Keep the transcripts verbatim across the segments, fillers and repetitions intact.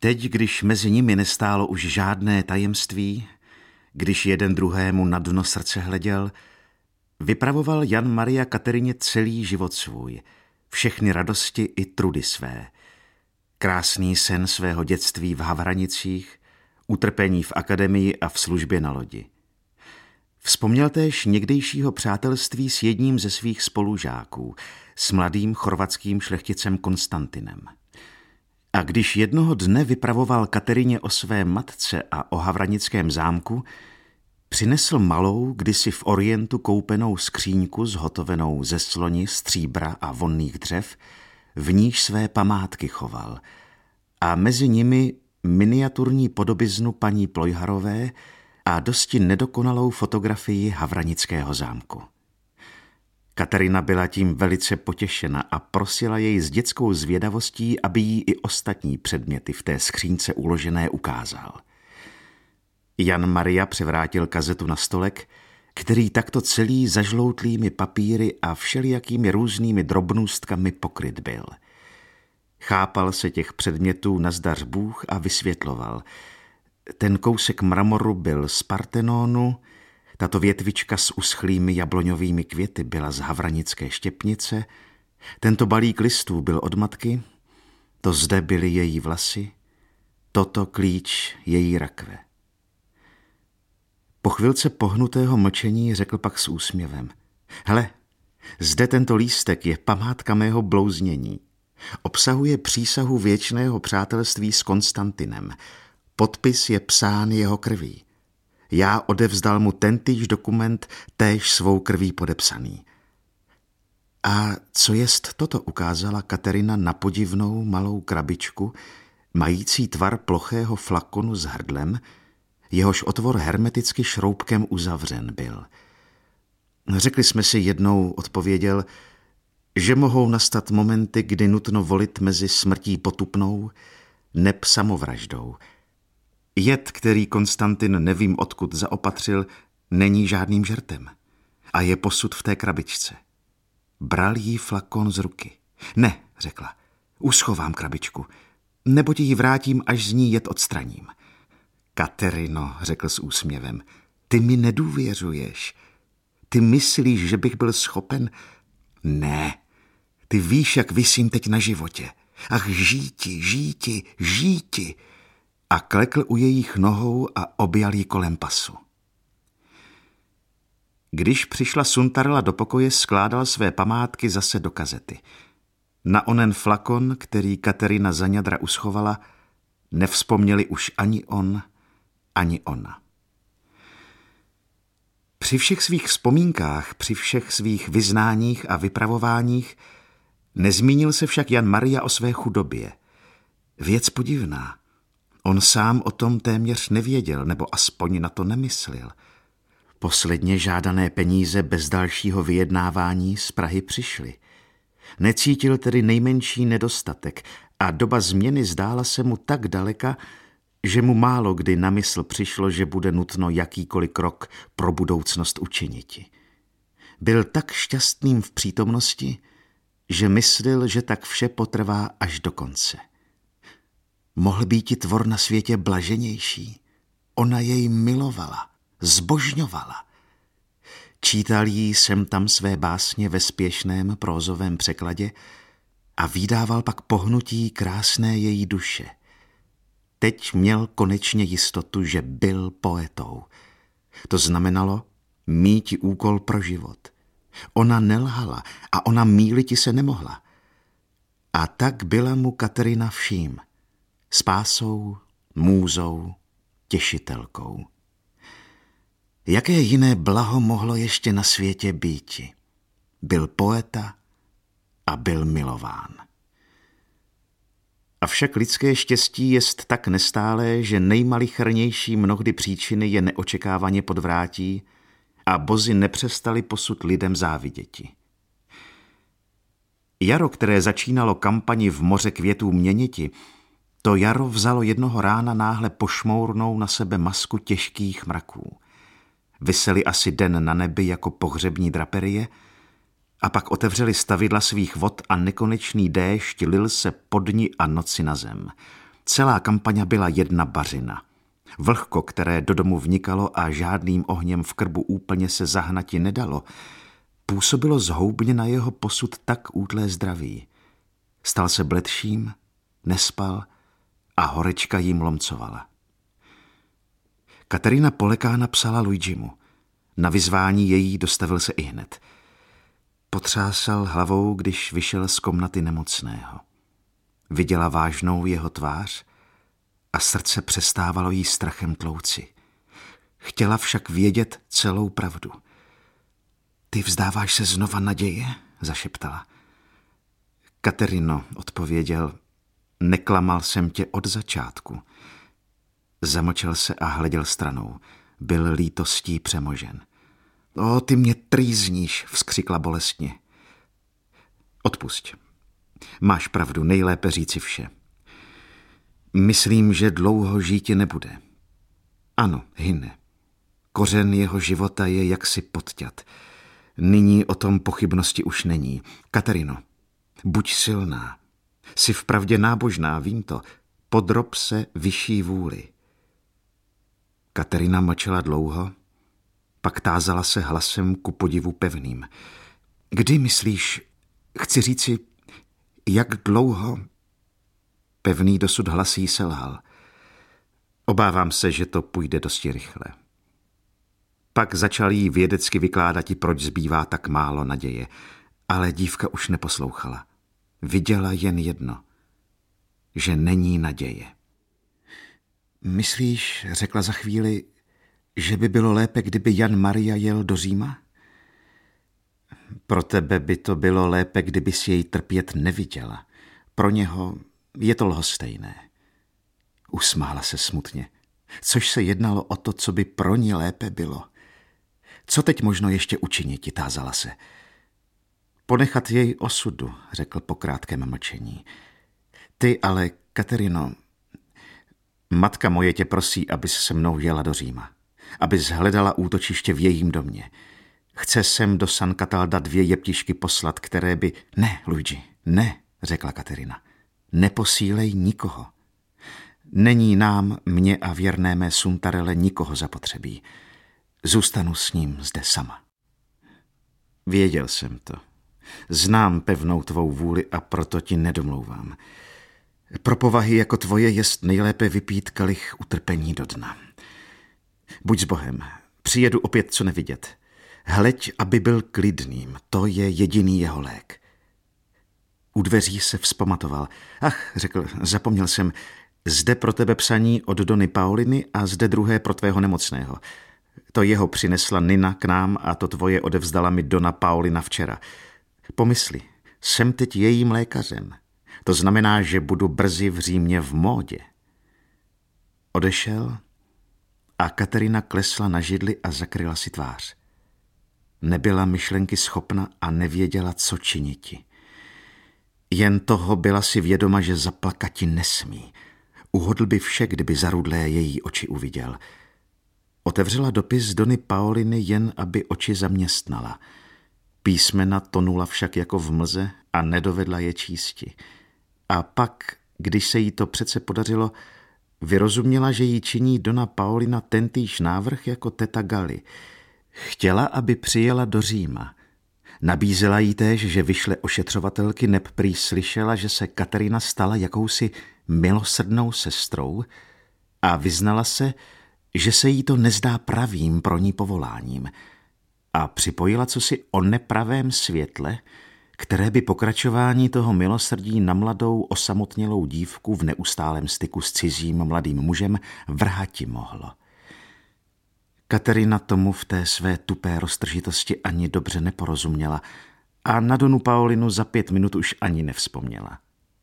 Teď, když mezi nimi nestálo už žádné tajemství, když jeden druhému na dno srdce hleděl, vypravoval Jan Maria Kateřině celý život svůj, všechny radosti i trudy své. Krásný sen svého dětství v Havranicích, utrpení v akademii a v službě na lodi. Vzpomněl též někdejšího přátelství s jedním ze svých spolužáků, s mladým chorvatským šlechticem Konstantinem. A když jednoho dne vypravoval Kateřině o své matce a o havranickém zámku, přinesl malou, kdysi v Orientu koupenou skříňku zhotovenou ze sloni, stříbra a vonných dřev, v níž své památky choval, a mezi nimi miniaturní podobiznu paní Plojharové a dosti nedokonalou fotografii havranického zámku. Kateřina byla tím velice potěšena a prosila jej s dětskou zvědavostí, aby jí i ostatní předměty v té skřínce uložené ukázal. Jan Maria převrátil kazetu na stolek, který takto celý zažloutlými papíry a všelijakými různými drobnůstkami pokryt byl. Chápal se těch předmětů nazdař Bůh a vysvětloval. Ten kousek mramoru byl z Partenonu, tato větvička s uschlými jabloňovými květy byla z havranické štěpnice, tento balík listů byl od matky, to zde byly její vlasy, toto klíč její rakve. Po chvilce pohnutého mlčení řekl pak s úsměvem. Hele, zde tento lístek je památka mého blouznění. Obsahuje přísahu věčného přátelství s Konstantinem. Podpis je psán jeho krví. Já odevzdal mu tentýž dokument též svou krví podepsaný. A co jest toto, ukázala Kateřina na podivnou malou krabičku, mající tvar plochého flakonu s hrdlem, jehož otvor hermeticky šroubkem uzavřen byl. Řekli jsme si jednou, odpověděl, že mohou nastat momenty, kdy nutno volit mezi smrtí potupnou neb samovraždou. Jed, který Konstantin nevím odkud zaopatřil, není žádným žertem a je posud v té krabičce. Bral jí flakon z ruky. Ne, řekla, uschovám krabičku, nebo ti ji vrátím, až z ní jed odstraním. Kateřino, řekl s úsměvem, ty mi nedůvěřuješ. Ty myslíš, že bych byl schopen? Ne, ty víš, jak visím teď na životě. Ach, žíti, žíti, žíti. A klekl u jejich nohou a objal jí kolem pasu. Když přišla Suntarela do pokoje, skládal své památky zase do kazety. Na onen flakon, který Kateřina za ňadra uschovala, nevzpomněli už ani on, ani ona. Při všech svých vzpomínkách, při všech svých vyznáních a vypravováních nezmínil se však Jan Maria o své chudobě. Věc podivná. On sám o tom téměř nevěděl, nebo aspoň na to nemyslel. Posledně žádané peníze bez dalšího vyjednávání z Prahy přišly. Necítil tedy nejmenší nedostatek a doba změny zdála se mu tak daleka, že mu málo kdy na mysl přišlo, že bude nutno jakýkoliv krok pro budoucnost učiniti. Byl tak šťastným v přítomnosti, že myslel, že tak vše potrvá až do konce. Mohl býti tvor na světě blaženější. Ona jej milovala, zbožňovala. Čítal jí sem tam své básně ve spěšném prózovém překladě a vydával pak pohnutí krásné její duše. Teď měl konečně jistotu, že byl poetou. To znamenalo míti úkol pro život. Ona nelhala a ona mýliti se nemohla. A tak byla mu Kateřina vším. Spásou, můzou, těšitelkou. Jaké jiné blaho mohlo ještě na světě býti? Byl poeta a byl milován. Avšak lidské štěstí jest tak nestálé, že nejmalichernější mnohdy příčiny je neočekávaně podvrátí a bozi nepřestali posud lidem záviděti. Jaro, které začínalo kampani v moře květů měniti, to jaro vzalo jednoho rána náhle pošmournou na sebe masku těžkých mraků. Visely asi den na nebi jako pohřební draperie a pak otevřeli stavidla svých vod a nekonečný déšť lil se po dni a noci na zem. Celá kampaně byla jedna bařina. Vlhko, které do domu vnikalo a žádným ohněm v krbu úplně se zahnati nedalo, působilo zhoubně na jeho posud tak útlé zdraví. Stal se bledším, nespal a horečka jim lomcovala. Katerina Poleká napsala Luigimu. Na vyzvání její dostavil se ihned. Potřásal hlavou, když vyšel z komnaty nemocného. Viděla vážnou jeho tvář a srdce přestávalo jí strachem tlouci. Chtěla však vědět celou pravdu. Ty vzdáváš se znova naděje? Zašeptala. Katerino, odpověděl, neklamal jsem tě od začátku. Zamlčel se a hleděl stranou. Byl lítostí přemožen. O, ty mě trýzníš, vzkřikla bolestně. Odpusť. Máš pravdu, nejlépe říci vše. Myslím, že dlouho žítě nebude. Ano, hyne. Kořen jeho života je jaksi podťat. Nyní o tom pochybnosti už není. Katerino, buď silná. Jsi vpravdě nábožná, vím to. Podrob se vyšší vůli. Katerina mlčela dlouho, pak tázala se hlasem ku podivu pevným. Kdy myslíš, chci říci, jak dlouho? Pevný dosud hlas jí selhal. Obávám se, že to půjde dosti rychle. Pak začal jí vědecky vykládat, proč zbývá tak málo naděje, ale dívka už neposlouchala. Viděla jen jedno, že není naděje. Myslíš, řekla za chvíli, že by bylo lépe, kdyby Jan Maria jel do Říma? Pro tebe by to bylo lépe, kdyby si jej trpět neviděla. Pro něho je to lhostejné. Usmála se smutně, což se jednalo o to, co by pro ní lépe bylo. Co teď možno ještě učinit, tázala se. Ponechat jej osudu, řekl po krátkém mlčení. Ty ale, Katerino, matka moje tě prosí, abys se mnou jela do Říma, abys hledala útočiště v jejím domě. Chce sem do San Catalda dvě jeptišky poslat, které by... Ne, Luigi, ne, řekla Katerina. Neposílej nikoho. Není nám, mně a věrné mé Suntarele nikoho zapotřebí. Zůstanu s ním zde sama. Věděl jsem to. Znám pevnou tvou vůli a proto ti nedomlouvám. Pro povahy jako tvoje jest nejlépe vypít kalich utrpení do dna. Buď s Bohem, přijedu opět co nevidět. Hleď, aby byl klidným, to je jediný jeho lék. U dveří se vzpamatoval. Ach, řekl, zapomněl jsem, zde pro tebe psaní od Dony Pauliny a zde druhé pro tvého nemocného. To jeho přinesla Nina k nám a to tvoje odevzdala mi Dona Paulina včera. Pomysli, jsem teď jejím lékařem. To znamená, že budu brzy v Římě v módě. Odešel a Katerina klesla na židli a zakryla si tvář. Nebyla myšlenky schopna a nevěděla, co činiti. Jen toho byla si vědoma, že zaplakati nesmí. Uhodl by vše, kdyby zarudlé její oči uviděl. Otevřela dopis Dony Pauliny jen, aby oči zaměstnala. Písmena tonula však jako v mlze a nedovedla je čísti. A pak, když se jí to přece podařilo, vyrozuměla, že jí činí Dona Paulina tentýž návrh jako teta Gali. Chtěla, aby přijela do Říma. Nabízela jí též, že vyšle ošetřovatelky, neb prý slyšela, že se Katerina stala jakousi milosrdnou sestrou a vyznala se, že se jí to nezdá pravým pro ní povoláním a připojila cosi o nepravém světle, které by pokračování toho milosrdí na mladou osamotnělou dívku v neustálém styku s cizím mladým mužem vrhati mohlo. Katerina tomu v té své tupé roztržitosti ani dobře neporozuměla a na Donu Paulinu za pět minut už ani nevzpomněla.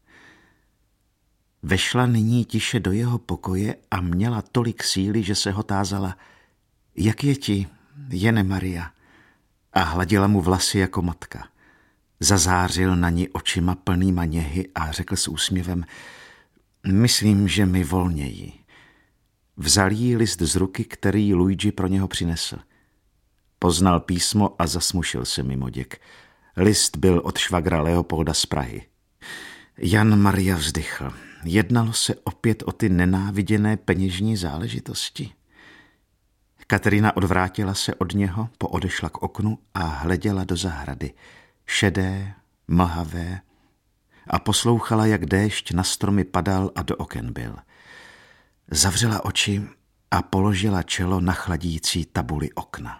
Vešla nyní tiše do jeho pokoje a měla tolik síly, že se ho tázala, jak je ti, Jene Maria, a hladila mu vlasy jako matka. Zazářil na ní očima plnýma něhy a řekl s úsměvem, myslím, že mi volněji. Vzal jí list z ruky, který Luigi pro něho přinesl. Poznal písmo a zasmušil se mimoděk. List byl od švagra Leopolda z Prahy. Jan Maria vzdychl. jednalo se opět o ty nenáviděné peněžní záležitosti. Kateřina odvrátila se od něho, poodešla k oknu a hleděla do zahrady, šedé, mlhavé, a poslouchala, jak déšť na stromy padal a do oken byl. Zavřela oči a položila čelo na chladící tabuli okna.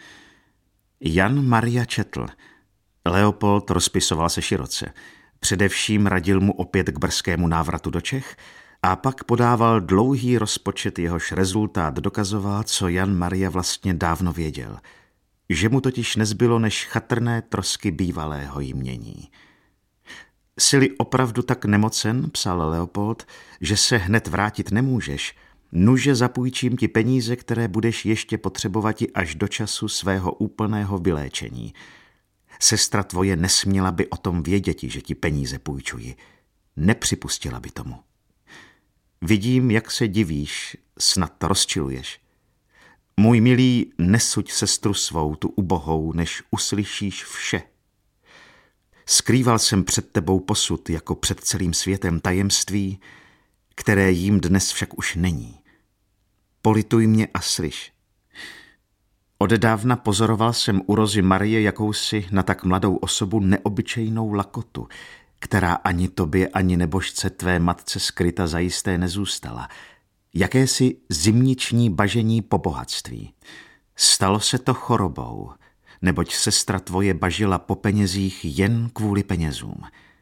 Jan Maria četl. Leopold rozpisoval se široce. Především radil mu opět k brzkému návratu do Čech a pak podával dlouhý rozpočet, jehož rezultát dokazoval, co Jan Maria vlastně dávno věděl. Že mu totiž nezbylo než chatrné trosky bývalého jmění. Jsi-li opravdu tak nemocen, psal Leopold, že se hned vrátit nemůžeš, nuže zapůjčím ti peníze, které budeš ještě potřebovat až do času svého úplného vyléčení. Sestra tvoje nesměla by o tom věděti, že ti peníze půjčuji. Nepřipustila by tomu. Vidím, jak se divíš, snad to rozčiluješ. Můj milý, nesuď sestru svou, tu ubohou, než uslyšíš vše. Skrýval jsem před tebou posud, jako před celým světem, tajemství, které jím dnes však už není. Polituj mě a slyš. Odedávna pozoroval jsem u Rozy Marie jakousi na tak mladou osobu neobyčejnou lakotu, která ani tobě, ani nebožce tvé matce skryta zajisté nezůstala. Jakési zimniční bažení po bohatství. Stalo se to chorobou, neboť sestra tvoje bažila po penězích jen kvůli penězům.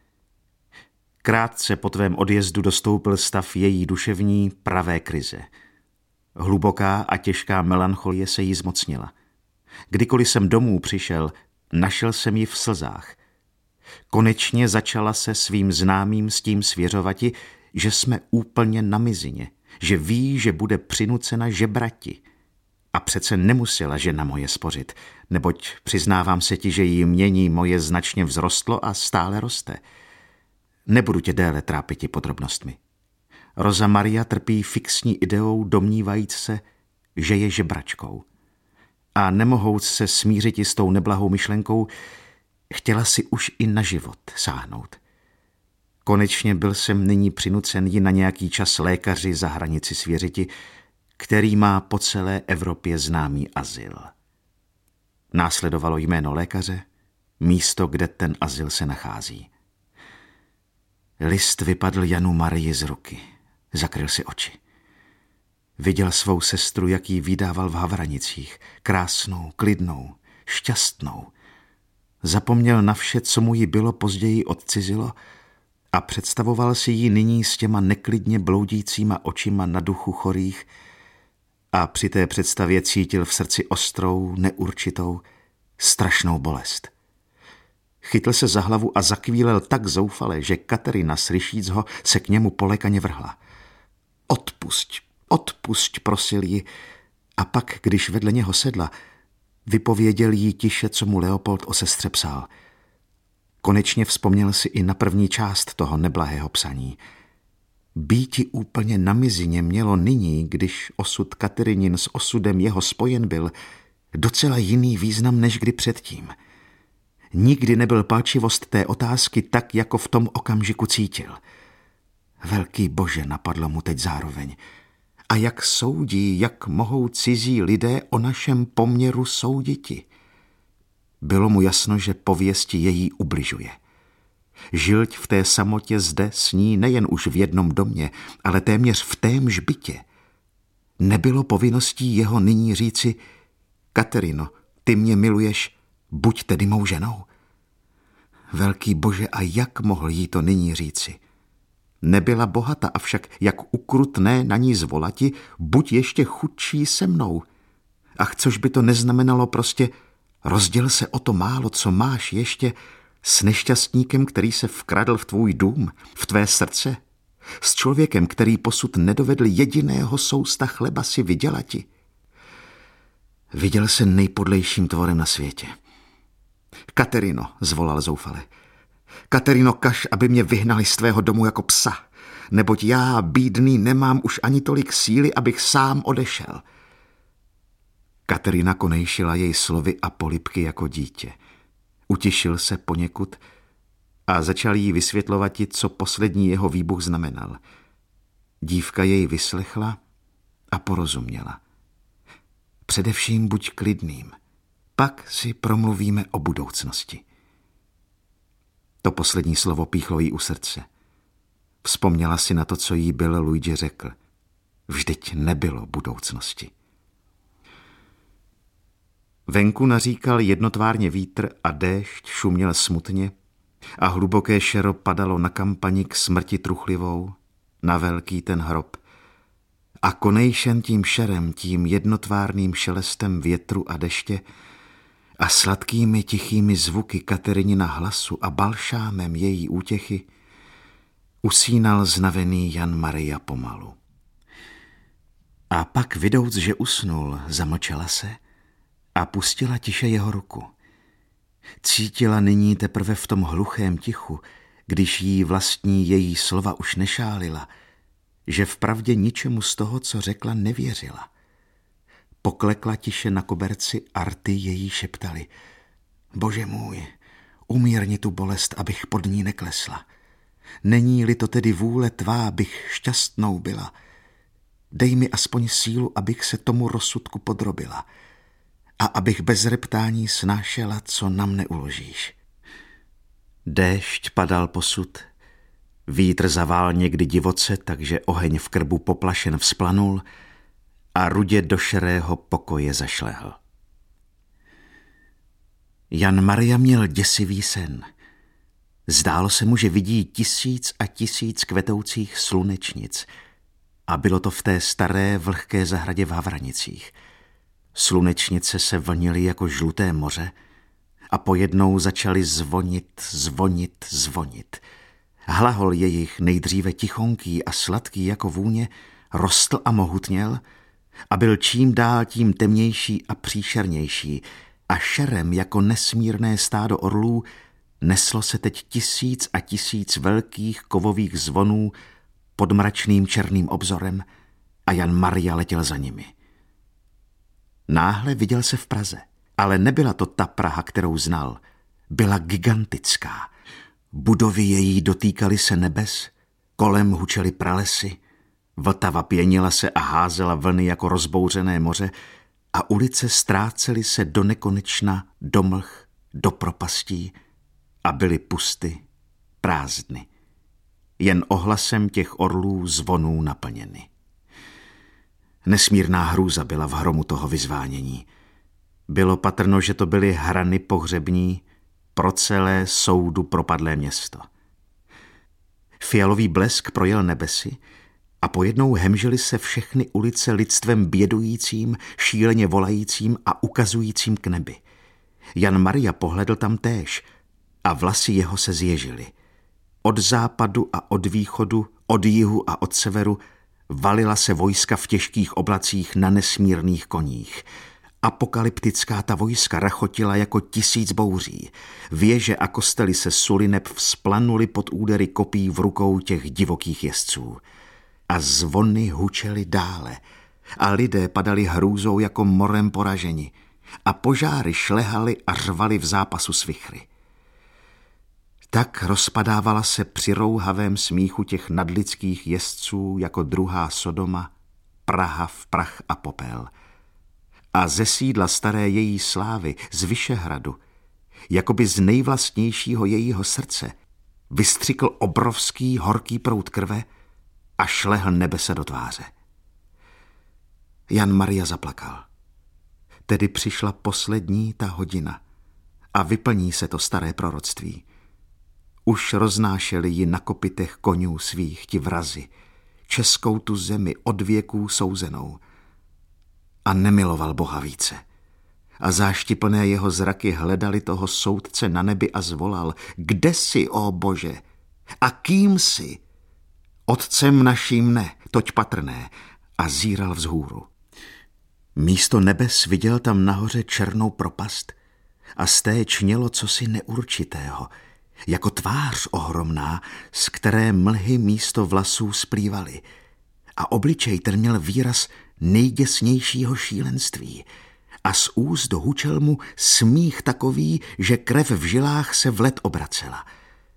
Krátce po tvém odjezdu dostoupil stav její duševní pravé krize. Hluboká a těžká melancholie se jí zmocnila. Kdykoliv jsem domů přišel, našel jsem ji v slzách. Konečně začala se svým známým s tím svěřovati, že jsme úplně na mizině, že ví, že bude přinucena žebrati. A přece nemusela žena moje spořit, neboť přiznávám se ti, že jí mění moje značně vzrostlo a stále roste. Nebudu tě déle trápiti podrobnostmi. Roza Maria trpí fixní ideou, domnívajíc se, že je žebračkou. A nemohouc se smířit s tou neblahou myšlenkou, chtěla si už i na život sáhnout. Konečně byl jsem nyní přinucen ji na nějaký čas lékaři za hranici svěřiti, který má po celé Evropě známý azyl. Následovalo jméno lékaře, místo, kde ten azyl se nachází. List vypadl Janu Marii z ruky. Zakryl si oči. Viděl svou sestru, jak ji vydával v Havranicích, krásnou, klidnou, šťastnou. Zapomněl na vše, co mu jí bylo později odcizilo, a představoval si ji nyní s těma neklidně bloudícíma očima na duchu chorých a při té představě cítil v srdci ostrou, neurčitou, strašnou bolest. Chytl se za hlavu a zakvílel tak zoufale, že Kateřina, slyšíc ho, se k němu polekaně vrhla. Odpusť, odpusť, prosil ji, a pak, když vedle něho sedla, vypověděl jí tiše, co mu Leopold o sestře psal. Konečně vzpomněl si i na první část toho neblahého psaní. Býti úplně na mizině mělo nyní, když osud Kateřinin s osudem jeho spojen byl, docela jiný význam než kdy předtím. Nikdy nebyl palčivost té otázky tak, jako v tom okamžiku cítil. Velký Bože, napadlo mu teď zároveň. A jak soudí, jak mohou cizí lidé o našem poměru souditi? Bylo mu jasno, že pověsti její ubližuje. Žilť v té samotě zde s ní nejen už v jednom domě, ale téměř v témž bytě. Nebylo povinností jeho nyní říci: Kateřino, ty mě miluješ, buď tedy mou ženou. Velký Bože, a jak mohl jí to nyní říci? Nebyla bohata, avšak jak ukrutné na ní zvolati, buď ještě chudší se mnou. Ach, což by to neznamenalo prostě: rozděl se o to málo, co máš ještě, s nešťastníkem, který se vkradl v tvůj dům, v tvé srdce, s člověkem, který posud nedovedl jediného sousta chleba si vydělati. Viděl se nejpodlejším tvorem na světě. Kateřino, zvolal zoufale. Kateřino, kaž, aby mě vyhnali z tvého domu jako psa, neboť já, bídný, nemám už ani tolik síly, abych sám odešel. Kateřina konejšila jej slovy a polibky jako dítě. Utišil se poněkud a začal jí vysvětlovat, co poslední jeho výbuch znamenal. Dívka jej vyslechla a porozuměla. Především buď klidným, pak si promluvíme o budoucnosti. To poslední slovo píchlo jí u srdce. Vzpomněla si na to, co jí byl Luigi řekl. Vždyť nebylo budoucnosti. Venku naříkal jednotvárně vítr a déšť šuměl smutně a hluboké šero padalo na kampani k smrti truchlivou, na velký ten hrob. A konejšen tím šerem, tím jednotvárným šelestem větru a deště a sladkými tichými zvuky Katerinina hlasu a balšámem její útěchy usínal znavený Jan Maria pomalu. A pak vidouc, že usnul, zamlčela se a pustila tiše jeho ruku. Cítila nyní teprve v tom hluchém tichu, když jí vlastní její slova už nešálila, že vpravdě ničemu z toho, co řekla, nevěřila. Poklekla tiše na koberci a rty její šeptali. Bože můj, umírni tu bolest, abych pod ní neklesla. Není-li to tedy vůle tvá, bych šťastnou byla. Dej mi aspoň sílu, abych se tomu rozsudku podrobila a abych bez reptání snášela, co nám neuložíš. Déšť padal posud, vítr zavál někdy divoce, takže oheň v krbu poplašen vzplanul a rudě do šerého pokoje zašlehl. Jan Maria měl děsivý sen. Zdálo se mu, že vidí tisíc a tisíc kvetoucích slunečnic a bylo to v té staré vlhké zahradě v Havranicích. Slunečnice se vlnily jako žluté moře a pojednou začaly zvonit, zvonit, zvonit. Hlahol jejich, nejdříve tichonký a sladký jako vůně, rostl a mohutněl a byl čím dál tím temnější a příšernější a šerem jako nesmírné stádo orlů neslo se teď tisíc a tisíc velkých kovových zvonů pod mračným černým obzorem a Jan Maria letěl za nimi. Náhle viděl se v Praze, ale nebyla to ta Praha, kterou znal. Byla gigantická. Budovy její dotýkaly se nebes, kolem hučely pralesy, Vltava pěnila se a házela vlny jako rozbouřené moře a ulice ztrácely se do nekonečna, do mlh, do propastí a byly pusty, prázdny. Jen ohlasem těch orlů zvonů naplněny. Nesmírná hrůza byla v hromu toho vyzvánění. Bylo patrno, že to byly hrany pohřební pro celé soudu propadlé město. Fialový blesk projel nebesy a pojednou hemžily se všechny ulice lidstvem bědujícím, šíleně volajícím a ukazujícím k nebi. Jan Maria pohledl tam též a vlasy jeho se zježily. Od západu a od východu, od jihu a od severu valila se vojska v těžkých oblacích na nesmírných koních. Apokalyptická ta vojska rachotila jako tisíc bouří. Věže a kostely se suly neb vzplanuly pod údery kopí v rukou těch divokých jezdců. A zvony hučely dále a lidé padali hrůzou jako morem poraženi a požáry šlehaly a řvaly v zápasu s vichry. Tak rozpadávala se při rouhavém smíchu těch nadlidských jezdců jako druhá Sodoma, Praha v prach a popel. A ze sídla staré její slávy, z Vyšehradu, jakoby z nejvlastnějšího jejího srdce, vystřikl obrovský horký proud krve a šlehl nebese do tváře. Jan Maria zaplakal. Tedy přišla poslední ta hodina a vyplní se to staré proroctví. Už roznášeli ji na kopytech konňů svých ti vrazi, českou tu zemi od věků souzenou. A nemiloval Boha více. A záštiplné jeho zraky hledali toho soudce na nebi a zvolal: Kde jsi, ó Bože? A kým jsi? Otcem naším ne, toť patrné. A zíral vzhůru. Místo nebes viděl tam nahoře černou propast a z té čnělo cosi neurčitého, jako tvář ohromná, z které mlhy místo vlasů splývaly. A obličej ten měl výraz nejděsnějšího šílenství a z úst hučel mu smích takový, že krev v žilách se v led obracela.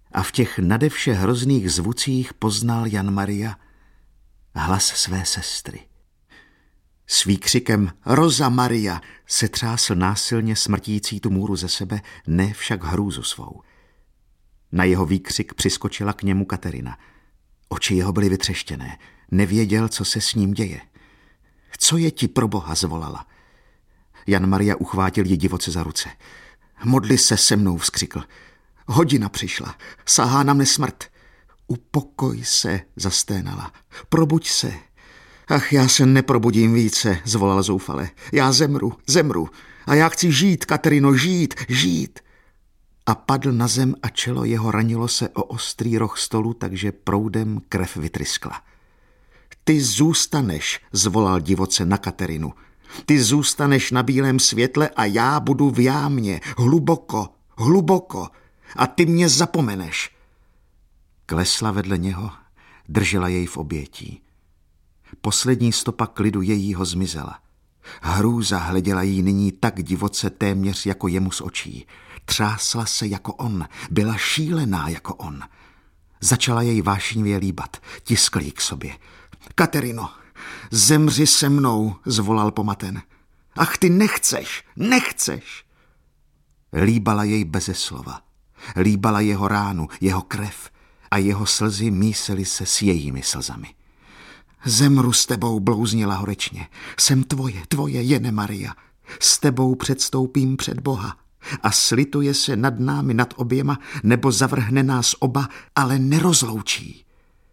a v těch nadevše hrozných zvucích poznal Jan Maria hlas své sestry. S výkřikem Rosa Maria se třásl násilně smrtící tu můru ze sebe, ne však hrůzu svou. Na jeho výkřik přiskočila k němu Katerina. Oči jeho byly vytřeštěné, nevěděl, co se s ním děje. Co je ti pro Boha, zvolala. Jan Maria uchvátil ji divoce za ruce. Modli se se mnou, vzkřikl. Hodina přišla, sahá na mne smrt. Upokoj se, zasténala. Probuď se. Ach, já se neprobudím více, zvolal zoufale. Já zemru, zemru. A já chci žít, Katerino, žít, žít. A padl na zem a čelo jeho ranilo se o ostrý roh stolu, takže proudem krev vytryskla. Ty zůstaneš, zvolal divoce na Katerinu. Ty zůstaneš na bílém světle a já budu v jámě, hluboko, hluboko. A ty mě zapomeneš. Klesla vedle něho, držela jej v obětí. Poslední stopa klidu jejího zmizela. Hrůza hleděla jí nyní tak divoce téměř jako jemu z očí. Třásla se jako on, byla šílená jako on. Začala jej vášnivě líbat, tiskl jí k sobě. Katerino, zemři se mnou, zvolal pomaten. Ach, ty nechceš, nechceš. Líbala jej beze slova. Líbala jeho ránu, jeho krev a jeho slzy mísely se s jejími slzami. Zemru s tebou, blouznila horečně. Jsem tvoje, tvoje, Jene Maria. S tebou předstoupím před Boha. A slituje se nad námi, nad oběma, nebo zavrhne nás oba, ale nerozloučí.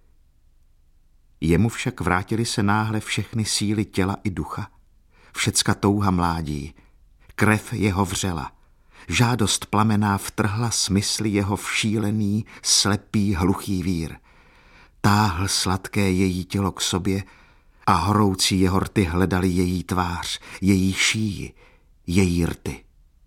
Jemu však vrátily se náhle všechny síly těla i ducha. Všecka touha mládí. Krev jeho vřela. Žádost plamená vtrhla smysly jeho v šílený, slepý, hluchý vír. Táhl sladké její tělo k sobě a horoucí jeho rty hledali její tvář, její šíji, její rty.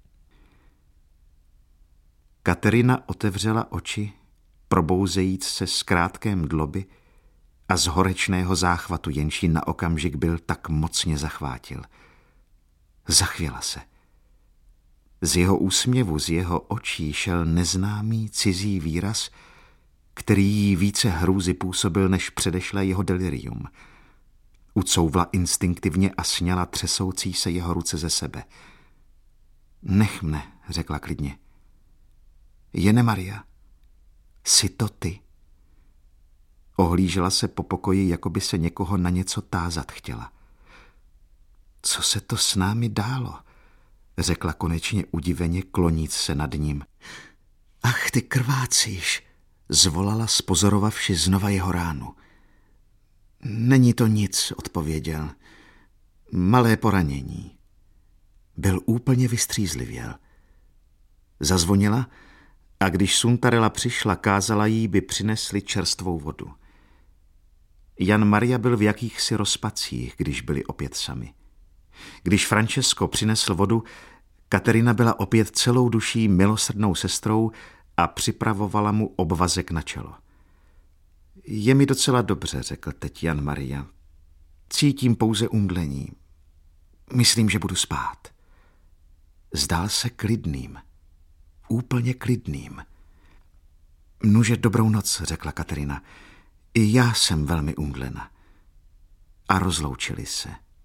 Katerina otevřela oči, probouzejíc se z krátké mdloby a z horečného záchvatu, jenž ji na okamžik byl tak mocně zachvátil. Zachvěla se. Z jeho úsměvu, z jeho očí šel neznámý cizí výraz, který jí více hrůzy působil než předešlé jeho delirium. Ucouvla instinktivně a sňala třesoucí se jeho ruce ze sebe. Nech mne, řekla klidně. Jene Maria, jsi to ty? Ohlížela se po pokoji, jako by se někoho na něco tázat chtěla. Co se to s námi dálo? Řekla konečně udiveně, kloníc se nad ním. Ach, ty krvácíš, zvolala, spozorovavši znova jeho ránu. Není to nic, odpověděl. Malé poranění. Byl úplně vystřízlivěl. Zazvonila a když Suntarela přišla, kázala jí, by přinesli čerstvou vodu. Jan Maria byl v jakýchsi rozpacích, když byli opět sami. Když Francesco přinesl vodu, Katerina byla opět celou duší milosrdnou sestrou a připravovala mu obvazek na čelo. Je mi docela dobře, řekl teď Jan Maria. Cítím pouze umdlení. Myslím, že budu spát. Zdál se klidným. Úplně klidným. Nuže dobrou noc, řekla Katerina. I já jsem velmi umdlena. A rozloučili se.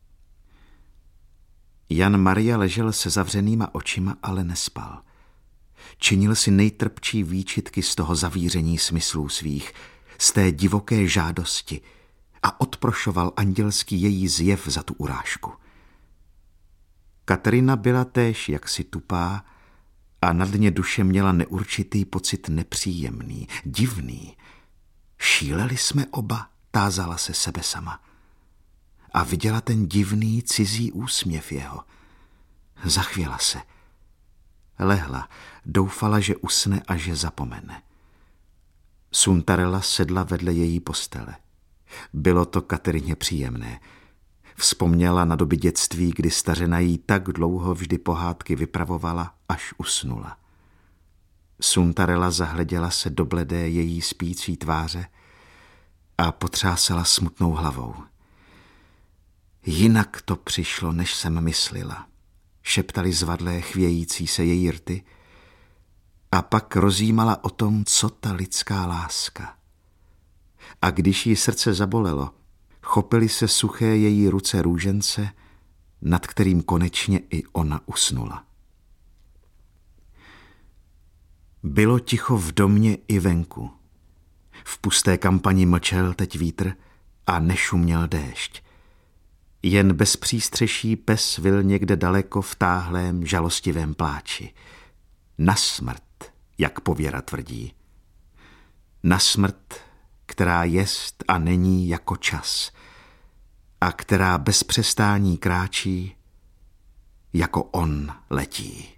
Jan Maria ležel se zavřenýma očima, ale nespal. Činil si nejtrpčí výčitky z toho zavíření smyslů svých, z té divoké žádosti a odprošoval andělský její zjev za tu urážku. Katerina byla též jaksi tupá a na dně duše měla neurčitý pocit nepříjemný, divný. Šíleli jsme oba, tázala se sebe sama. A viděla ten divný cizí úsměv jeho. Zachvěla se. Lehla, doufala, že usne a že zapomene. Suntarela sedla vedle její postele. Bylo to Katerině příjemné. Vzpomněla na doby dětství, kdy stařena jí tak dlouho vždy pohádky vypravovala, až usnula. Suntarela zahleděla se do bledé její spící tváře a potřásala smutnou hlavou. Jinak to přišlo, než jsem myslela, šeptali zvadlé chvějící se její rty A pak rozjímala o tom, co ta lidská láska. A když jí srdce zabolelo, chopily se suché její ruce růžence, nad kterým konečně i ona usnula. Bylo ticho v domě i venku. V pusté kampani mlčel teď vítr a nešuměl déšť. Jen bez přístřeší pes vil někde daleko v táhlém žalostivém pláči. Na smrt, jak pověra tvrdí. Na smrt, která jest a není jako čas a která bez přestání kráčí, jako on letí.